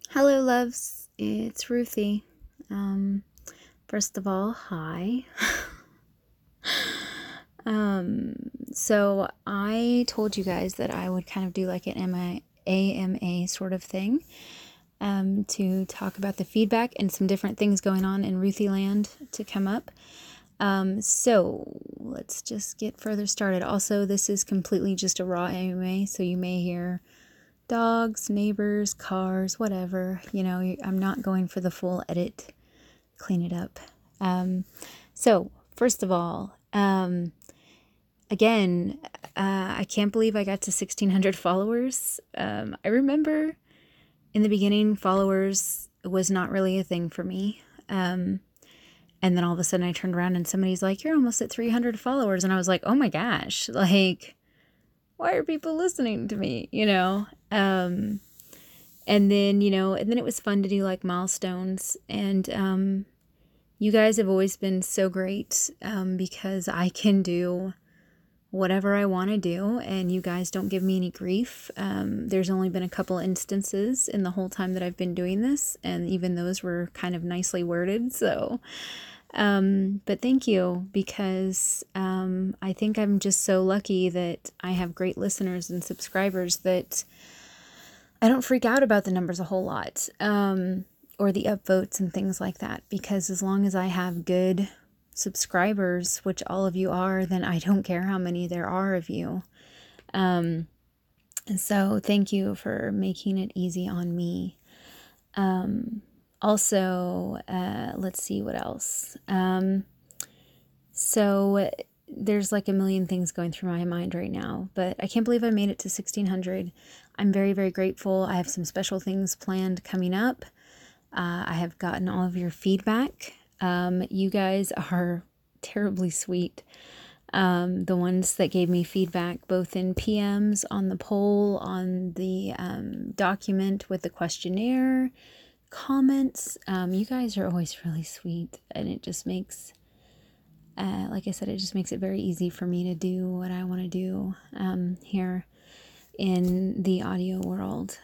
Hello, loves. It's Ruthie. Um, First of all, hi. So I told you guys that I would kind of do like an AMA sort of thing, to talk about the feedback and some different things going on in Ruthie Land to come up. So let's just get further started. Also, this is completely just a raw AMA, so you may hear dogs, neighbors, cars, whatever. I'm not going for the full edit, clean it up. So, first of all, again, I can't believe I got to 1,600 followers. I remember in the beginning, followers was not really a thing for me. And then all of a sudden I turned around and somebody's like, "You're almost at 300 followers." And I was like, "Oh my gosh, like, why are people listening to me?" And then it was fun to do like milestones. And you guys have always been so great, because I can do whatever I want to do, and you guys don't give me any grief. There's only been a couple instances in the whole time that I've been doing this, and even those were kind of nicely worded. So, but thank you, because I think I'm just so lucky that I have great listeners and subscribers that I don't freak out about the numbers a whole lot, or the upvotes and things like that, because as long as I have good subscribers, which all of you are, then I don't care how many there are of you. And so thank you for making it easy on me. Also, let's see what else. So there's like a million things going through my mind right now, but I can't believe I made it to 1,600. I'm very, very grateful. I have some special things planned coming up. I have gotten all of your feedback. You guys are terribly sweet. The ones that gave me feedback, both in PMs, on the poll, on the document with the questionnaire, comments. You guys are always really sweet, and it just makes, like I said, it just makes it very easy for me to do what I want to do here in the audio world.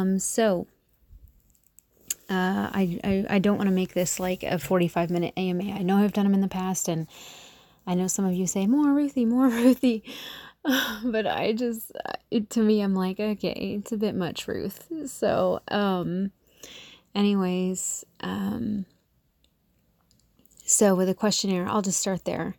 I don't want to make this like a 45-minute AMA. I know I've done them in the past, and I know some of you say, more Ruthie, more Ruthie. But to me, I'm like, okay, it's a bit much, Ruth. So, anyways, so with the questionnaire, I'll just start there.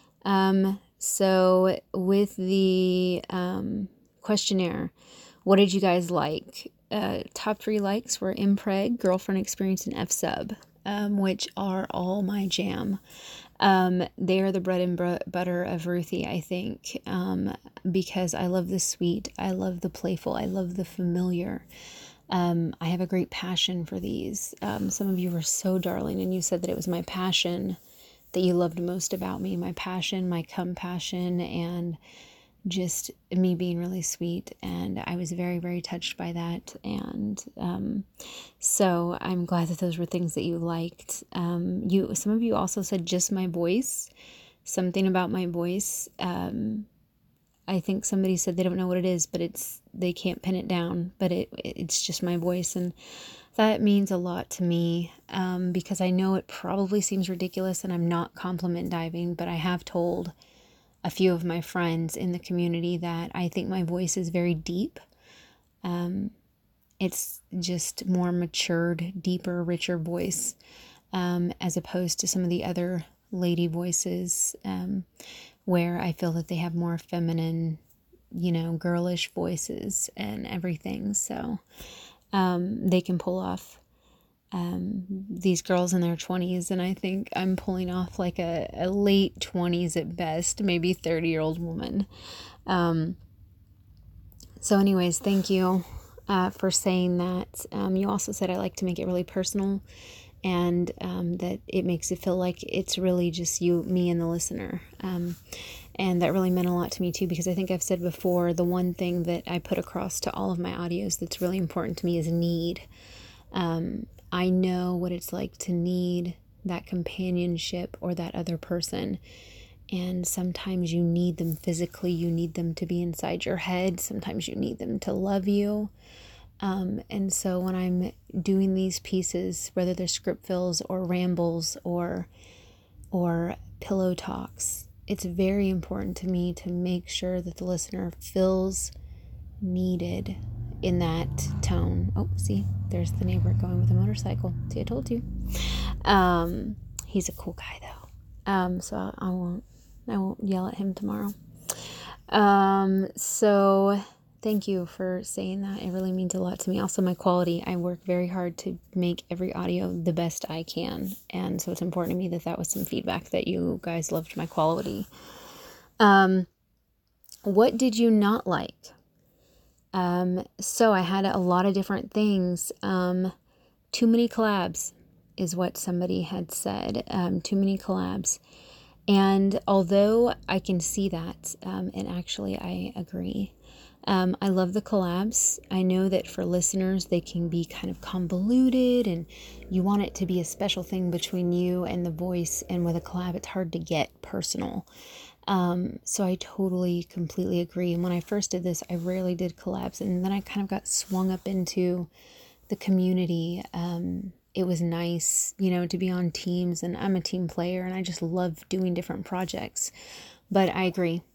So with the questionnaire, what did you guys like? Top 3 likes were Impreg, Girlfriend Experience, and F-Sub, which are all my jam. They are the bread and butter of Ruthie, I think, because I love the sweet, I love the playful, I love the familiar. I have a great passion for these. Some of you were so darling, and you said that it was my passion that you loved most about me, my passion, my compassion, and just me being really sweet. And I was very, very touched by that. And so I'm glad that those were things that you liked. Some of you also said just my voice, something about my voice. I think somebody said they don't know what it is, but they can't pin it down, but it's just my voice. And that means a lot to me, because I know it probably seems ridiculous, and I'm not compliment diving, but I have told a few of my friends in the community that I think my voice is very deep. It's just more matured, deeper, richer voice, as opposed to some of the other lady voices, where I feel that they have more feminine, girlish voices and everything. So they can pull off these girls in their 20s, and I think I'm pulling off like a late 20s at best, maybe 30-year-old woman. So anyways, thank you for saying that. You also said I like to make it really personal, and that it makes it feel like it's really just you, me, and the listener. And that really meant a lot to me too, because I think I've said before, the one thing that I put across to all of my audios that's really important to me is need. I know what it's like to need that companionship or that other person. And sometimes you need them physically, you need them to be inside your head. Sometimes you need them to love you. And so when I'm doing these pieces, whether they're script fills or rambles or pillow talks, it's very important to me to make sure that the listener feels needed in that tone. Oh, see, there's the neighbor going with a motorcycle. See, I told you. He's a cool guy though. So I won't yell at him tomorrow. So thank you for saying that. It really means a lot to me. Also, my quality, I work very hard to make every audio the best I can. And so it's important to me that was some feedback that you guys loved my quality. What did you not like? So I had a lot of different things. Too many collabs is what somebody had said. Too many collabs. And although I can see that, and actually I agree, I love the collabs. I know that for listeners, they can be kind of convoluted and you want it to be a special thing between you and the voice. And with a collab, it's hard to get personal. So I totally, completely agree. And when I first did this, I rarely did collabs. And then I kind of got swung up into the community. It was nice, to be on teams, and I'm a team player and I just love doing different projects. But I agree.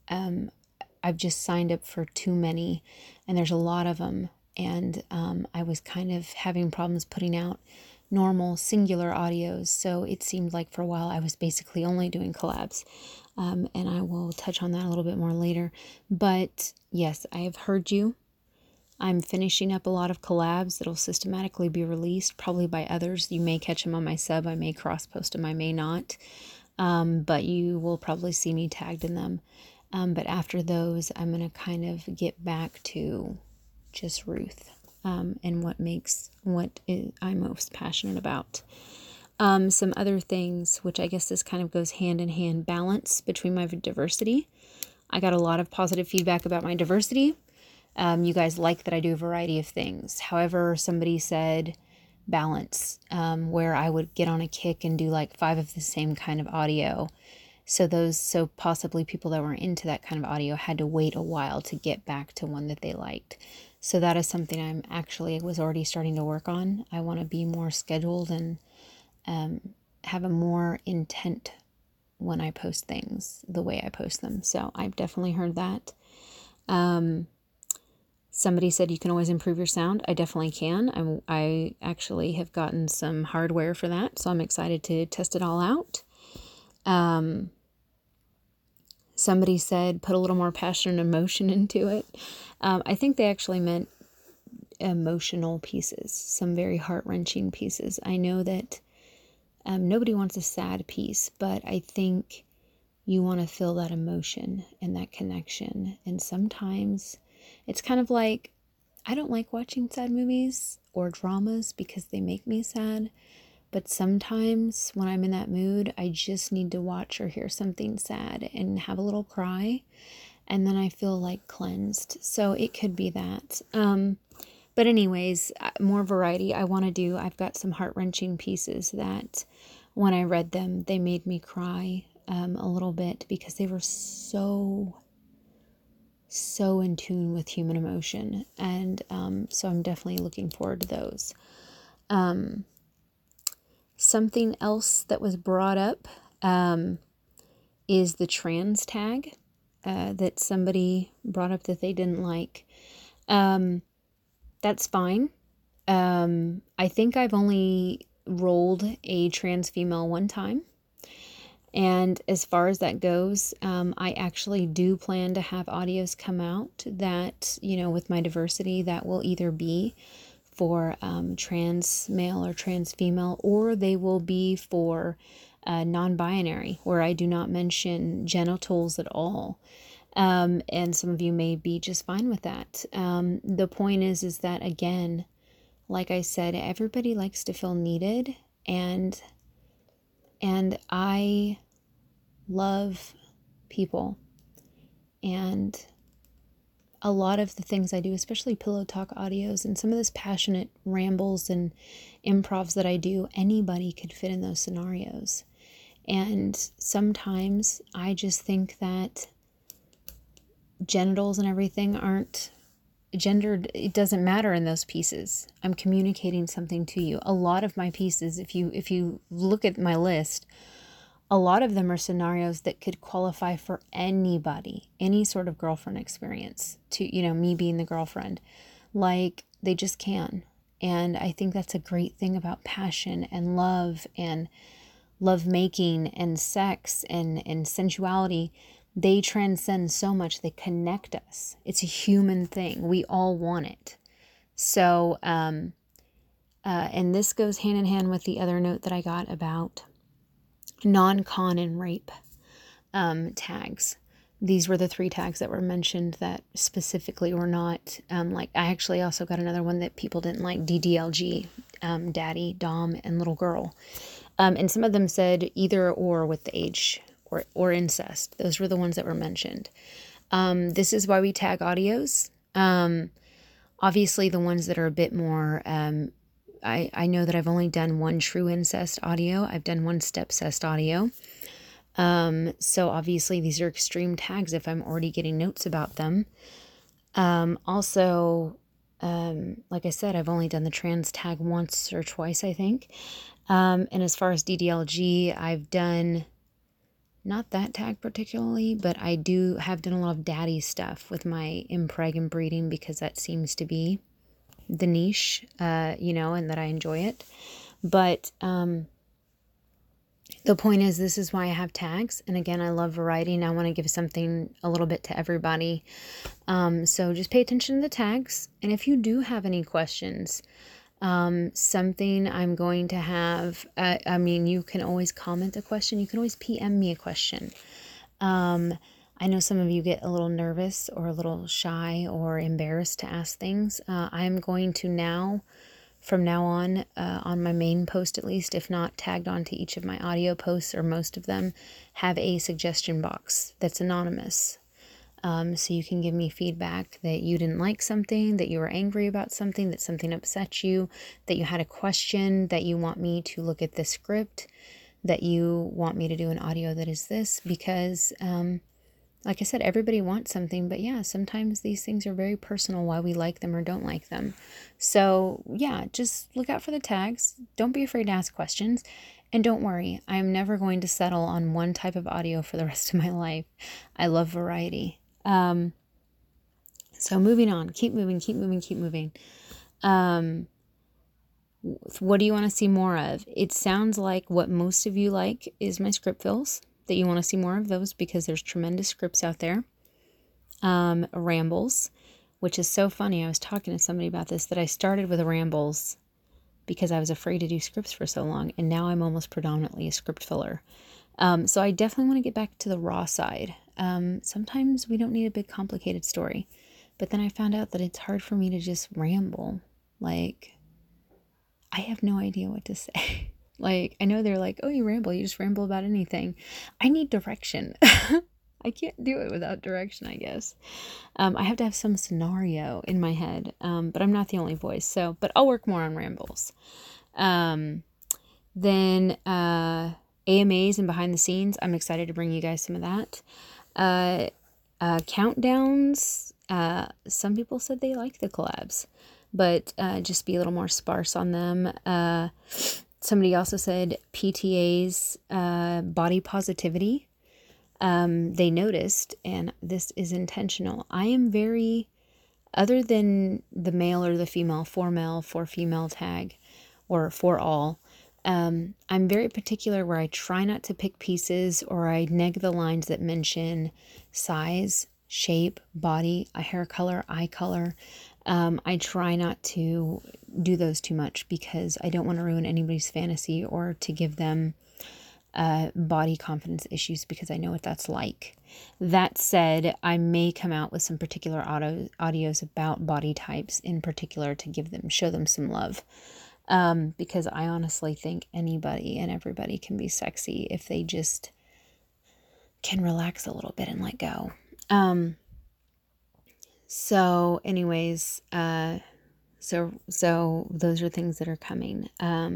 I've just signed up for too many and there's a lot of them. And I was kind of having problems putting out normal singular audios. So it seemed like for a while I was basically only doing collabs. And I will touch on that a little bit more later. But yes, I have heard you. I'm finishing up a lot of collabs that'll systematically be released, probably by others. You may catch them on my sub. I may cross-post them. I may not. But you will probably see me tagged in them. But after those, I'm going to kind of get back to just Ruth and what I'm most passionate about. Some other things, which I guess this kind of goes hand in hand, balance between my diversity. I got a lot of positive feedback about my diversity. You guys like that I do a variety of things. However, somebody said balance, where I would get on a kick and do like 5 of the same kind of audio. So possibly people that were into that kind of audio had to wait a while to get back to one that they liked. So that is something was already starting to work on. I want to be more scheduled and have a more intent when I post things, the way I post them. So I've definitely heard that. Somebody said you can always improve your sound. I definitely can. I actually have gotten some hardware for that, so I'm excited to test it all out. Somebody said put a little more passion and emotion into it. I think they actually meant emotional pieces, some very heart-wrenching pieces. I know that nobody wants a sad piece, but I think you want to feel that emotion and that connection. And sometimes it's kind of like, I don't like watching sad movies or dramas because they make me sad. But sometimes when I'm in that mood, I just need to watch or hear something sad and have a little cry. And then I feel like cleansed. So it could be that. But anyways, more variety I want to do. I've got some heart-wrenching pieces that when I read them, they made me cry a little bit because they were so in tune with human emotion. And so I'm definitely looking forward to those. Something else that was brought up is the trans tag that somebody brought up that they didn't like. That's fine. I think I've only rolled a trans female one time. And as far as that goes, I actually do plan to have audios come out that, with my diversity, that will either be for trans male or trans female, or they will be for non-binary, where I do not mention genitals at all. And some of you may be just fine with that. The point is that, again, like I said, everybody likes to feel needed, and I love people, and a lot of the things I do, especially pillow talk audios and some of this passionate rambles and improvs that I do, anybody could fit in those scenarios. And sometimes I just think that genitals and everything aren't gendered, it doesn't matter in those pieces. I'm communicating something to you. A lot of my pieces, if you look at my list, a lot of them are scenarios that could qualify for anybody, any sort of girlfriend experience, to, me being the girlfriend. Like, they just can. And I think that's a great thing about passion and love making and sex and sensuality. They transcend so much. They connect us. It's a human thing. We all want it. So, and this goes hand in hand with the other note that I got about non-con and rape tags. These were the 3 tags that were mentioned that specifically were not, like, I actually also got another one that people didn't like, DDLG, daddy, dom, and little girl. And some of them said either or with the age or incest. Those were the ones that were mentioned. This is why we tag audios. Obviously the ones that are a bit more, I know that I've only done 1 true incest audio. I've done 1 stepcest audio. So obviously these are extreme tags if I'm already getting notes about them. Also, like I said, I've only done the trans tag once or twice, I think. And as far as DDLG, I've done not that tag particularly, but I have done a lot of daddy stuff with my impreg and breeding because that seems to be the niche, and that I enjoy it. But, the point is, this is why I have tags. And again, I love variety and I want to give something a little bit to everybody. So just pay attention to the tags. And if you do have any questions, something I'm going to have, you can always comment a question. You can always PM me a question. I know some of you get a little nervous or a little shy or embarrassed to ask things. I'm going to from now on my main post at least, if not tagged onto each of my audio posts or most of them, have a suggestion box that's anonymous. So you can give me feedback that you didn't like something, that you were angry about something, that something upset you, that you had a question, that you want me to look at this script, that you want me to do an audio that is this, because like I said, everybody wants something, but yeah, sometimes these things are very personal, why we like them or don't like them. So yeah, just look out for the tags. Don't be afraid to ask questions. And don't worry, I'm never going to settle on one type of audio for the rest of my life. I love variety. So moving on, keep moving. What do you want to see more of? It sounds like what most of you like is my script fills, that you want to see more of those because there's tremendous scripts out there. Rambles, which is so funny. I was talking to somebody about this, that I started with rambles because I was afraid to do scripts for so long. And now I'm almost predominantly a script filler. So I definitely want to get back to the raw side. Sometimes we don't need a big complicated story, but then I found out that it's hard for me to just ramble. Like, I have no idea what to say. Like, I know they're like, oh, you just ramble about anything. I need direction. I can't do it without direction, I guess. I have to have some scenario in my head, but I'm not the only voice. But I'll work more on rambles. Then AMAs and behind the scenes, I'm excited to bring you guys some of that. Countdowns, some people said they like the collabs, but just be a little more sparse on them. Somebody also said PTA's body positivity. They noticed, and this is intentional. I am very, other than the male or the female, for male, for female tag, or for all, I'm very particular where I try not to pick pieces or I neg the lines that mention size, shape, body, hair color, eye color. I try not to do those too much because I don't want to ruin anybody's fantasy or to give them body confidence issues because I know what that's like. That said, I may come out with some particular audios about body types in particular to show them some love. Because I honestly think anybody and everybody can be sexy if they just can relax a little bit and let go. So anyways, so those are things that are coming.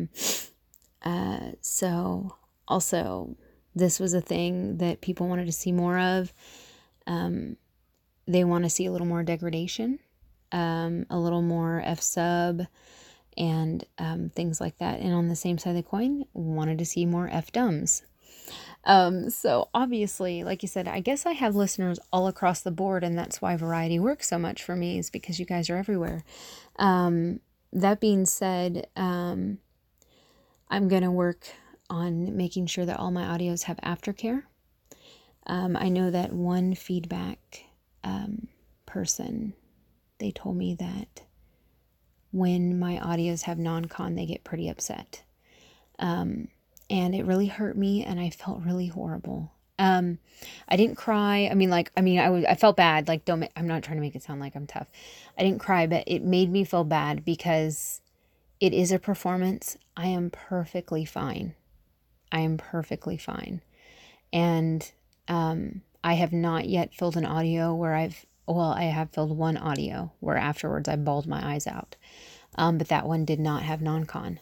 So also this was a thing that people wanted to see more of. They want to see a little more degradation. a little more F sub, and things like that. And on the same side of the coin, wanted to see more F dumbs. So obviously, like you said, I guess I have listeners all across the board, and that's why variety works so much for me, is because you guys are everywhere. That being said, I'm going to work on making sure that all my audios have aftercare. I know that one feedback person, they told me that when my audios have non-con, they get pretty upset. And it really hurt me, and I felt really horrible. I didn't cry. I felt bad. Like, I'm not trying to make it sound like I'm tough. I didn't cry, but it made me feel bad because it is a performance. I am perfectly fine. And, I have not yet filled an audio where I have filled one audio where afterwards I bawled my eyes out. But that one did not have non-con,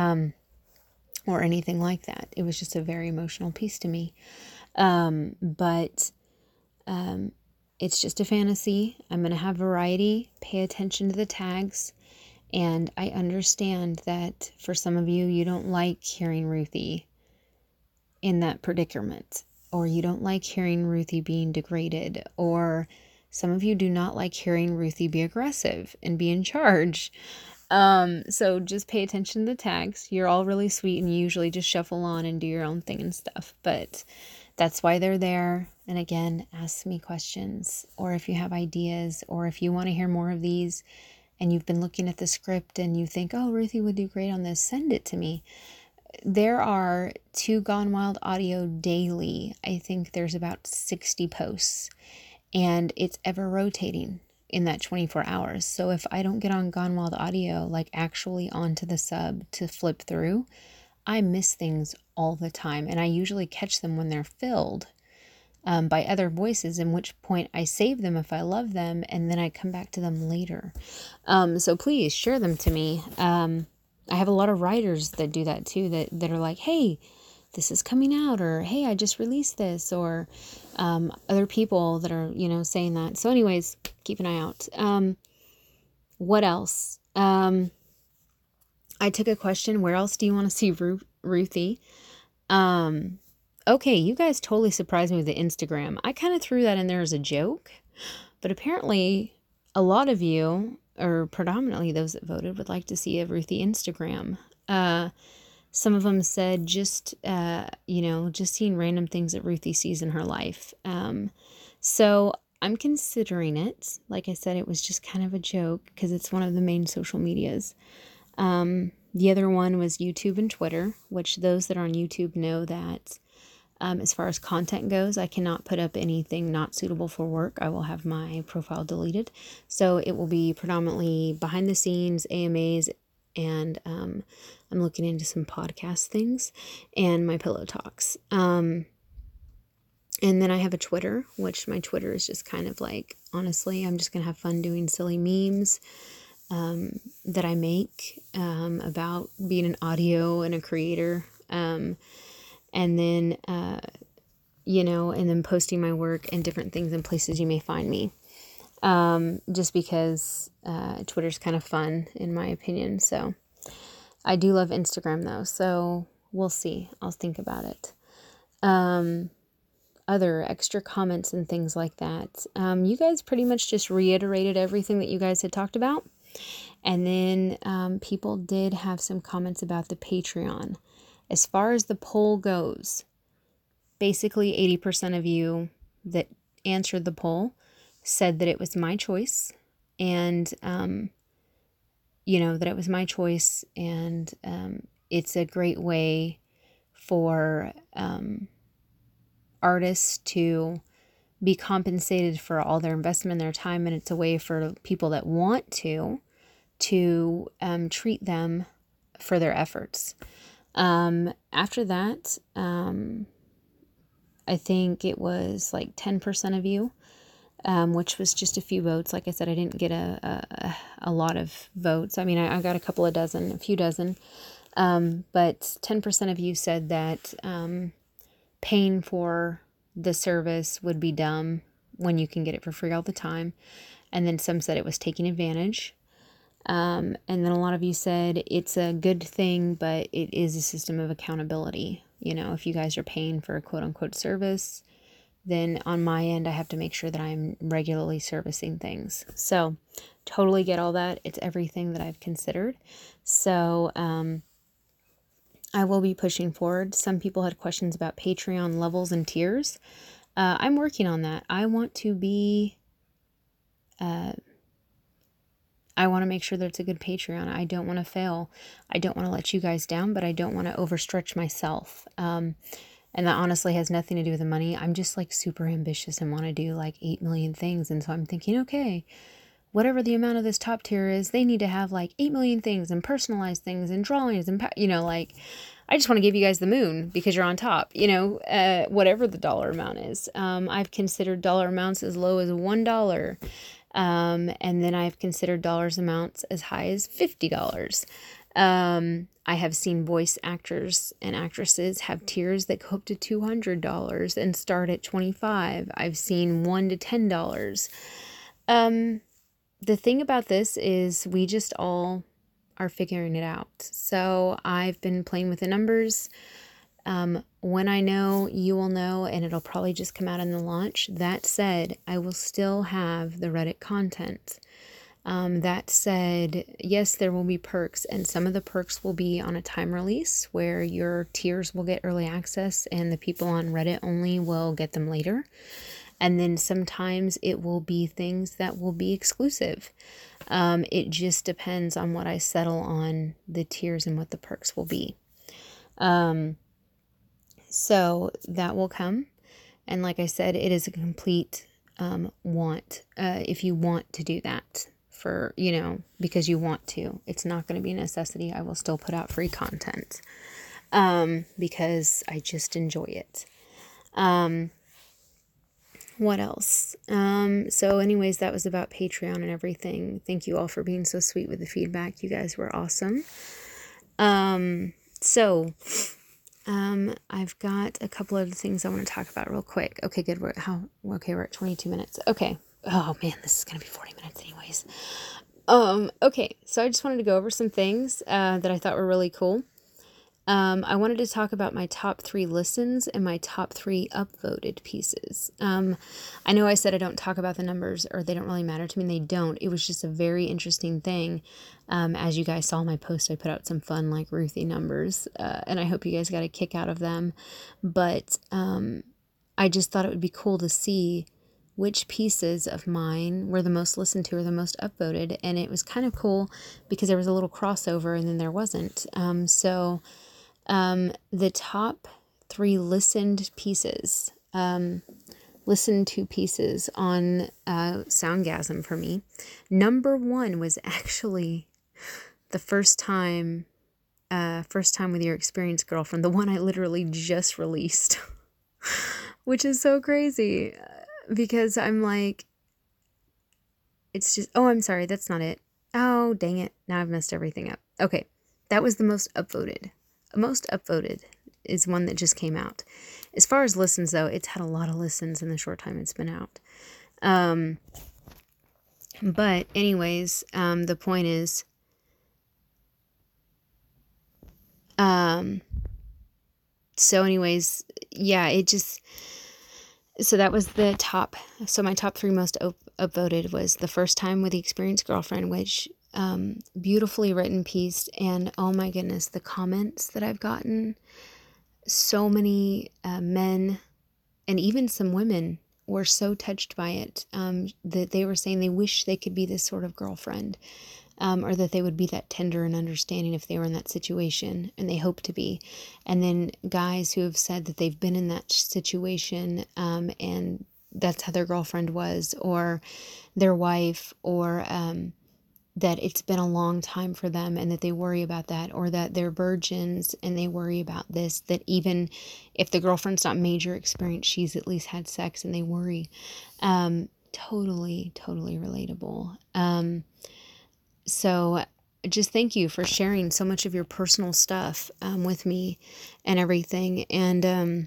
or anything like that. It was just a very emotional piece to me. But it's just a fantasy. I'm going to have variety, pay attention to the tags. And I understand that for some of you, you don't like hearing Ruthie in that predicament, or you don't like hearing Ruthie being degraded, or some of you do not like hearing Ruthie be aggressive and be in charge. So just pay attention to the tags. You're all really sweet, and you usually just shuffle on and do your own thing and stuff, but that's why they're there. And again, ask me questions, or if you have ideas, or if you want to hear more of these and you've been looking at the script and you think, oh, Ruthie would do great on this, send it to me. There are 2 Gone Wild audio daily. I think there's about 60 posts, and it's ever rotating in that 24 hours. So if I don't get on Gone Wild audio, like actually onto the sub to flip through, I miss things all the time. And I usually catch them when they're filled by other voices, in which point I save them if I love them, and then I come back to them later. So please share them to me. I have a lot of writers that do that too, that are like, hey, this is coming out, or hey, I just released this, or other people that are, saying that. So anyways, keep an eye out. What else? I took a question, where else do you want to see Ruthie? Okay, you guys totally surprised me with the Instagram. I kind of threw that in there as a joke, but apparently a lot of you, or predominantly those that voted, would like to see a Ruthie Instagram. Some of them said just seeing random things that Ruthie sees in her life. So I'm considering it. Like I said, it was just kind of a joke because it's one of the main social medias. The other one was YouTube and Twitter, which those that are on YouTube know that as far as content goes, I cannot put up anything not suitable for work. I will have my profile deleted. So it will be predominantly behind the scenes, AMAs, and I'm looking into some podcast things, and my pillow talks. And then I have a Twitter, which my Twitter is just kind of like, honestly, I'm just going to have fun doing silly memes that I make about being an audio and a creator. And then, and then posting my work and different things in places you may find me. Just because Twitter's kind of fun, in my opinion. So I do love Instagram, though. So we'll see. I'll think about it. Other extra comments and things like that. You guys pretty much just reiterated everything that you guys had talked about. And then people did have some comments about the Patreon. As far as the poll goes, basically 80% of you that answered the poll said that it was my choice, and, that it was my choice, and it's a great way for artists to be compensated for all their investment, their time, and it's a way for people that want to treat them for their efforts. After that, I think it was like 10% of you, which was just a few votes. Like I said, I didn't get a lot of votes. I mean, I got a few dozen, but 10% of you said that paying for the service would be dumb when you can get it for free all the time. And then some said it was taking advantage. And then a lot of you said it's a good thing, but it is a system of accountability. You know, if you guys are paying for a quote unquote service, then on my end, I have to make sure that I'm regularly servicing things. So totally get all that. It's everything that I've considered. So, I will be pushing forward. Some people had questions about Patreon levels and tiers. I'm working on that. I want to make sure that it's a good Patreon. I don't want to fail. I don't want to let you guys down, but I don't want to overstretch myself. And that honestly has nothing to do with the money. I'm just like super ambitious and want to do like 8 million things. And so I'm thinking, okay, whatever the amount of this top tier is, they need to have like 8 million things and personalized things and drawings and, like, I just want to give you guys the moon because you're on top, whatever the dollar amount is. I've considered dollar amounts as low as $1. And then I've considered dollars amounts as high as $50. I have seen voice actors and actresses have tiers that go up to $200 and start at $25. I've seen $1 to $10. The thing about this is we just all are figuring it out. So I've been playing with the numbers. When I know, you will know, and it'll probably just come out in the launch. That said, I will still have the Reddit content. That said, yes, there will be perks, and some of the perks will be on a time release where your tiers will get early access and the people on Reddit only will get them later. And then sometimes it will be things that will be exclusive. It just depends on what I settle on the tiers and what the perks will be. So that will come. And like I said, it is a complete want, if you want to do that for, because you want to. It's not going to be a necessity. I will still put out free content because I just enjoy it. What else? So anyways, that was about Patreon and everything. Thank you all for being so sweet with the feedback. You guys were awesome. I've got a couple of things I want to talk about real quick. Okay, good. We're at 22 minutes. Okay. Oh man, this is going to be 40 minutes anyways. Okay. So I just wanted to go over some things, that I thought were really cool. I wanted to talk about my top 3 listens and my top 3 upvoted pieces. I know I said I don't talk about the numbers or they don't really matter to me. They don't. It was just a very interesting thing. As you guys saw in my post, I put out some fun, like Ruthie numbers, and I hope you guys got a kick out of them. But, I just thought it would be cool to see which pieces of mine were the most listened to or the most upvoted. And it was kind of cool because there was a little crossover and then there wasn't. The top 3 listened to pieces on Soundgasm for me. Number 1 was actually the first time with your experienced girlfriend, the one I literally just released, which is so crazy because I'm like, it's just, oh, I'm sorry, that's not it. Oh, dang it. Now I've messed everything up. Okay. That was the most upvoted. Most upvoted is one that just came out. As far as listens, though, it's had a lot of listens in the short time it's been out. But anyways, the point is, so anyways, yeah, so that was the top. So my top 3 most upvoted was The First Time with the Experienced Girlfriend, which, beautifully written piece. And oh my goodness, the comments that I've gotten, so many men and even some women were so touched by it, that they were saying they wish they could be this sort of girlfriend, or that they would be that tender and understanding if they were in that situation, and they hope to be. And then guys who have said that they've been in that situation, and that's how their girlfriend was, or their wife, or that it's been a long time for them and that they worry about that, or that they're virgins and they worry about this, that even if the girlfriend's not major experienced, she's at least had sex and they worry. Totally relatable. So just thank you for sharing so much of your personal stuff, with me and everything. And,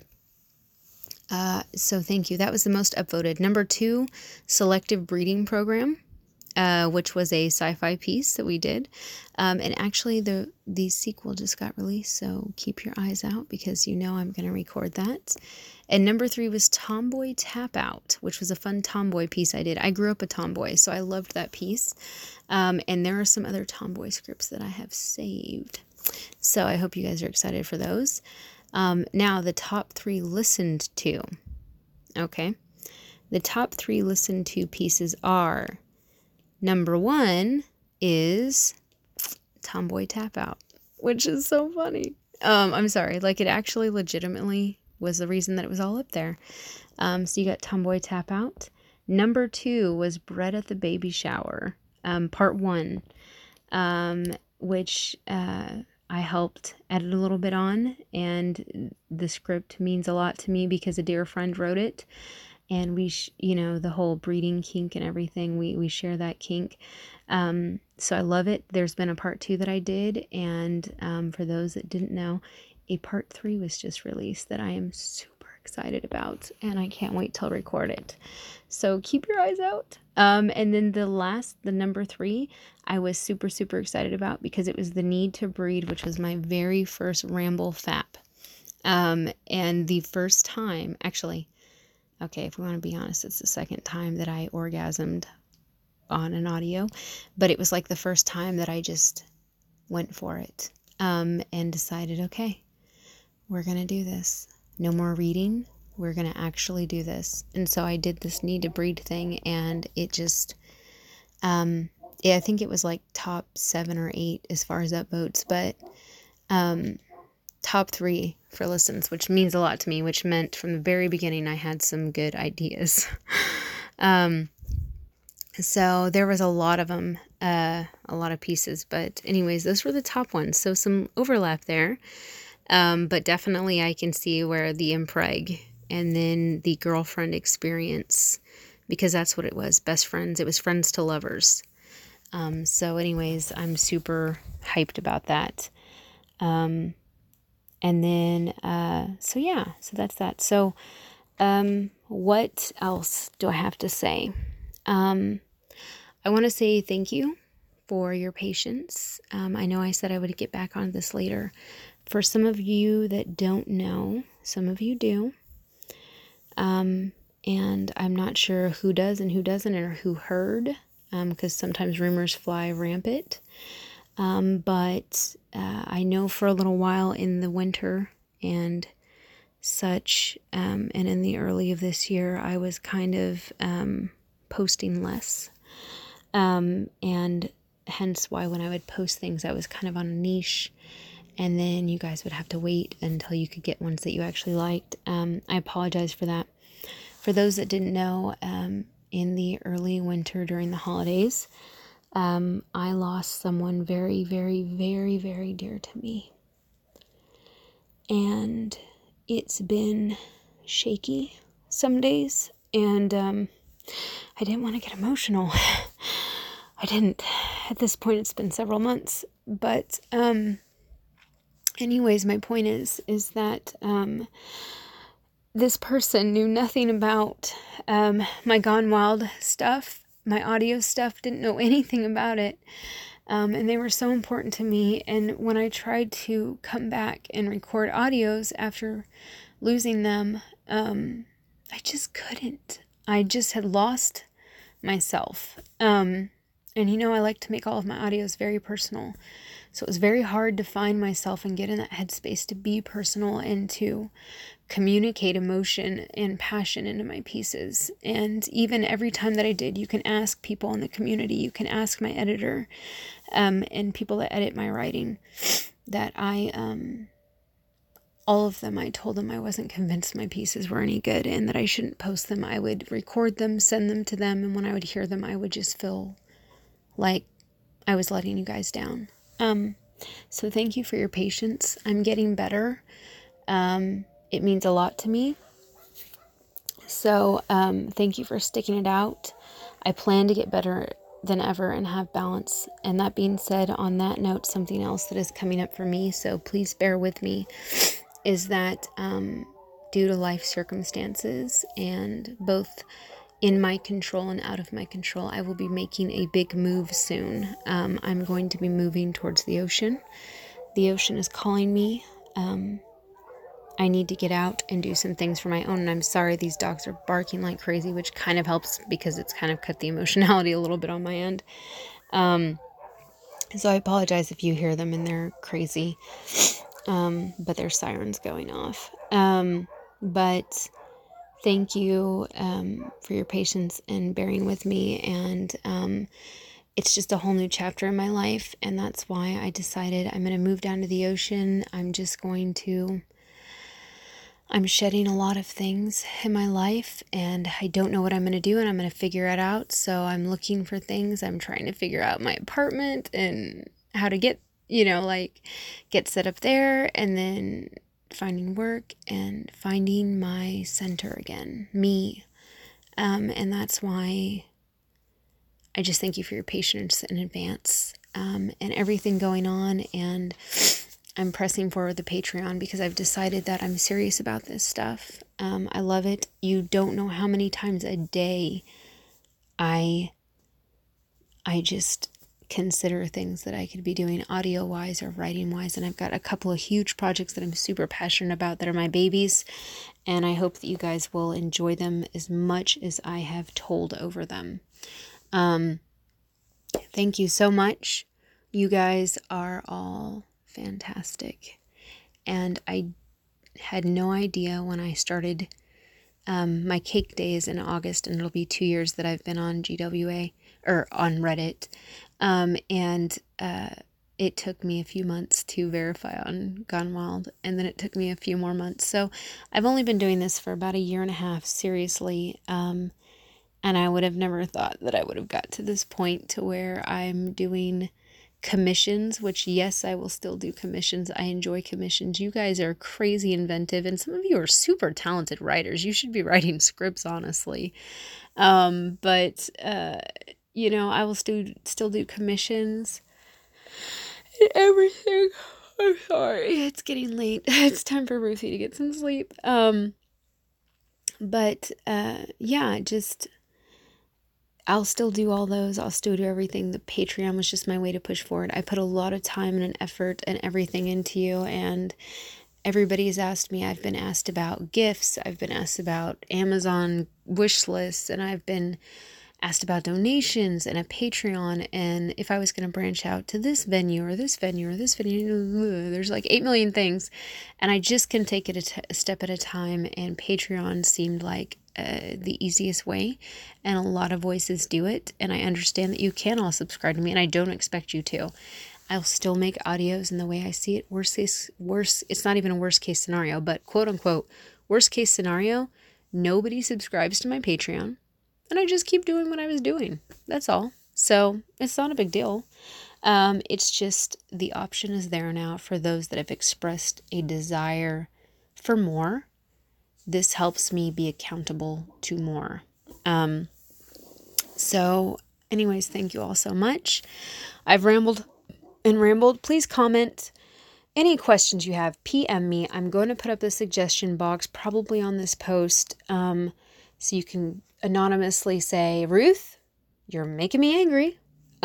so thank you. That was the most upvoted. Number 2, selective breeding program. which was a sci-fi piece that we did. And actually the sequel just got released, so keep your eyes out because I'm going to record that. And number 3 was Tomboy Tap Out, which was a fun tomboy piece I did. I grew up a tomboy, so I loved that piece. And there are some other tomboy scripts that I have saved. So I hope you guys are excited for those. Now, the top 3 listened to. Okay. The top 3 listened to pieces are, number 1 is Tomboy Tap Out, which is so funny. I'm sorry, like it actually legitimately was the reason that it was all up there. So you got Tomboy Tap Out. Number 2 was Bread at the Baby Shower, part 1, which I helped edit a little bit on, and the script means a lot to me because a dear friend wrote it, and we, the whole breeding kink and everything, we share that kink. So I love it. There's been a part 2 that I did, and for those that didn't know, a part 3 was just released that I am super excited about, and I can't wait till record it. So keep your eyes out. And then the number 3, I was super, super excited about because it was The Need to Breed, which was my very first Ramble FAP. And the first time, actually, okay, if we want to be honest, it's the second time that I orgasmed on an audio, but it was like the first time that I just went for it, and decided, okay, we're going to do this. No more reading. We're going to actually do this. And so I did this Need to Breed thing, and it just, I think it was like top 7 or 8 as far as upvotes, but top 3 for listens, which means a lot to me, which meant from the very beginning I had some good ideas. So there was a lot of them, a lot of pieces, but anyways, those were the top ones. So some overlap there. But definitely I can see where the impreg and then the girlfriend experience, because that's what it was. Best friends. It was friends to lovers. So anyways, I'm super hyped about that. And then, so yeah, so that's that. So, what else do I have to say? I want to say thank you for your patience. I know I said I would get back on this later. For some of you that don't know, some of you do. And I'm not sure who does and who doesn't, or who heard, because sometimes rumors fly rampant. But I know for a little while in the winter and such, and in the early of this year, I was kind of posting less. And hence why when I would post things, I was kind of on a niche, and then you guys would have to wait until you could get ones that you actually liked. I apologize for that. For those that didn't know, in the early winter during the holidays, I lost someone very, very, very, very dear to me. And it's been shaky some days, and I didn't want to get emotional. I didn't. At this point, it's been several months. But anyways, my point is that this person knew nothing about my Gone Wild stuff, my audio stuff, didn't know anything about it. And they were so important to me. And when I tried to come back and record audios after losing them, I just couldn't. I just had lost myself. And I like to make all of my audios very personal. So it was very hard to find myself and get in that headspace to be personal and to communicate emotion and passion into my pieces. And even every time that I did, you can ask people in the community, you can ask my editor, and people that edit my writing, that all of them, I told them I wasn't convinced my pieces were any good and that I shouldn't post them. I would record them, send them to them, and when I would hear them, I would just feel like I was letting you guys down. So thank you for your patience. I'm getting better. It means a lot to me. So thank you for sticking it out. I plan to get better than ever and have balance. And that being said, on that note, something else that is coming up for me, so please bear with me, is that due to life circumstances and both in my control and out of my control. I will be making a big move soon. I'm going to be moving towards the ocean. The ocean is calling me. I need to get out and do some things for my own. And I'm sorry these dogs are barking like crazy, which kind of helps because it's kind of cut the emotionality a little bit on my end. So I apologize if you hear them and they're crazy. But there's sirens going off. But thank you for your patience and bearing with me. And it's just a whole new chapter in my life. And that's why I decided I'm going to move down to the ocean. I'm shedding a lot of things in my life, and I don't know what I'm going to do, and I'm going to figure it out. So I'm looking for things. I'm trying to figure out my apartment and how to get set up there, and then finding work and finding my center again, me. And that's why I just thank you for your patience in advance, and everything going on. And I'm pressing forward the Patreon because I've decided that I'm serious about this stuff. I love it. You don't know how many times a day I just consider things that I could be doing audio-wise or writing-wise. And I've got a couple of huge projects that I'm super passionate about that are my babies. And I hope that you guys will enjoy them as much as I have told over them. Thank you so much. You guys are all fantastic. And I had no idea when I started my cake days in August, and it'll be 2 years that I've been on GWA or on Reddit. It took me a few months to verify on Gone Wild, and then it took me a few more months. So I've only been doing this for about 1.5 years, seriously. And I would have never thought that I would have got to this point to where I'm doing commissions, which yes, I will still do commissions. I enjoy commissions. You guys are crazy inventive, and some of you are super talented writers. You should be writing scripts, honestly. But I will still do commissions and everything. I'm sorry, it's getting late. It's time for Ruthie to get some sleep. I'll still do all those. I'll still do everything. The Patreon was just my way to push forward. I put a lot of time and an effort and everything into you, and everybody's asked me. I've been asked about gifts. I've been asked about Amazon wish lists, and I've been asked about donations and a Patreon, and if I was going to branch out to this venue or this venue or this venue. There's like 8 million things, and I just can take it a step at a time, and Patreon seemed like the easiest way, and a lot of voices do it, and I understand that you can all subscribe to me, and I don't expect you to. I'll still make audios in the way I see it. It's not even a worst case scenario, but quote unquote, worst case scenario, nobody subscribes to my Patreon, and I just keep doing what I was doing. That's all. So it's not a big deal. It's just the option is there now for those that have expressed a desire for more. This helps me be accountable to more. So anyways, thank you all so much. I've rambled and rambled. Please comment any questions you have. PM me. I'm going to put up the suggestion box probably on this post. So you can anonymously say, Ruth, you're making me angry.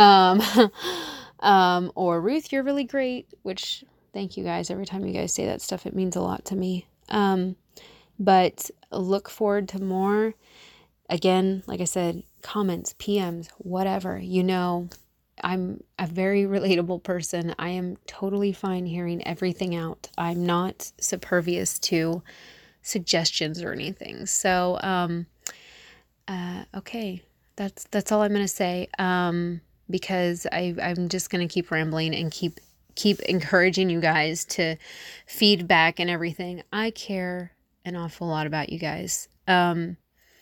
Or Ruth, you're really great, which thank you guys. Every time you guys say that stuff, it means a lot to me. But look forward to more. Again, like I said, comments, PMs, whatever. I'm a very relatable person. I am totally fine hearing everything out. I'm not supervious to suggestions or anything. So, okay, that's all I'm gonna say. Because I'm just gonna keep rambling and keep encouraging you guys to feedback and everything. I care an awful lot about you guys. Gone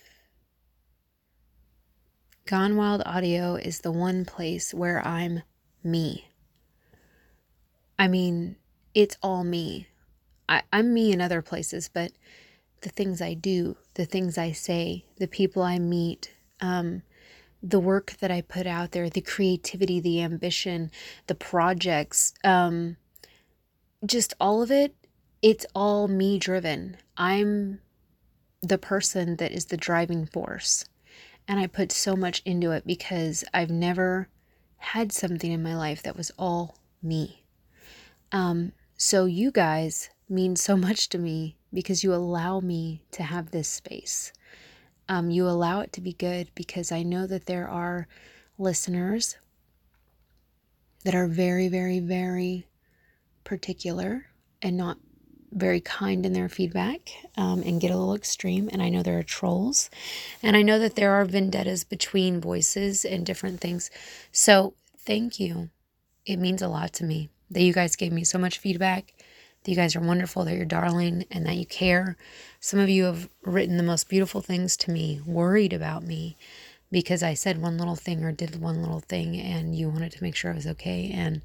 Wild Audio is the one place where I'm me. I mean, it's all me. I'm me in other places, but the things I do, the things I say, the people I meet, the work that I put out there, the creativity, the ambition, the projects, just all of it, it's all me driven. I'm the person that is the driving force. And I put so much into it because I've never had something in my life that was all me. So you guys mean so much to me because you allow me to have this space. You allow it to be good because I know that there are listeners that are very, very, very particular and not very kind in their feedback, and get a little extreme. And I know there are trolls, and I know that there are vendettas between voices and different things. So thank you. It means a lot to me that you guys gave me so much feedback, that you guys are wonderful, that you're darling, and that you care. Some of you have written the most beautiful things to me, worried about me because I said one little thing or did one little thing, and you wanted to make sure I was okay. And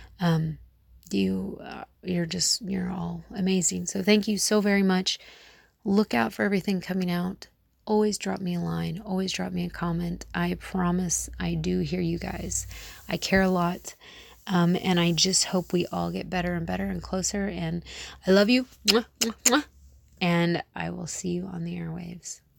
you're all amazing. So thank you so very much. Look out for everything coming out. Always drop me a line. Always drop me a comment. I promise I do hear you guys. I care a lot. And I just hope we all get better and better and closer. And I love you. Mwah, mwah, mwah. And I will see you on the airwaves.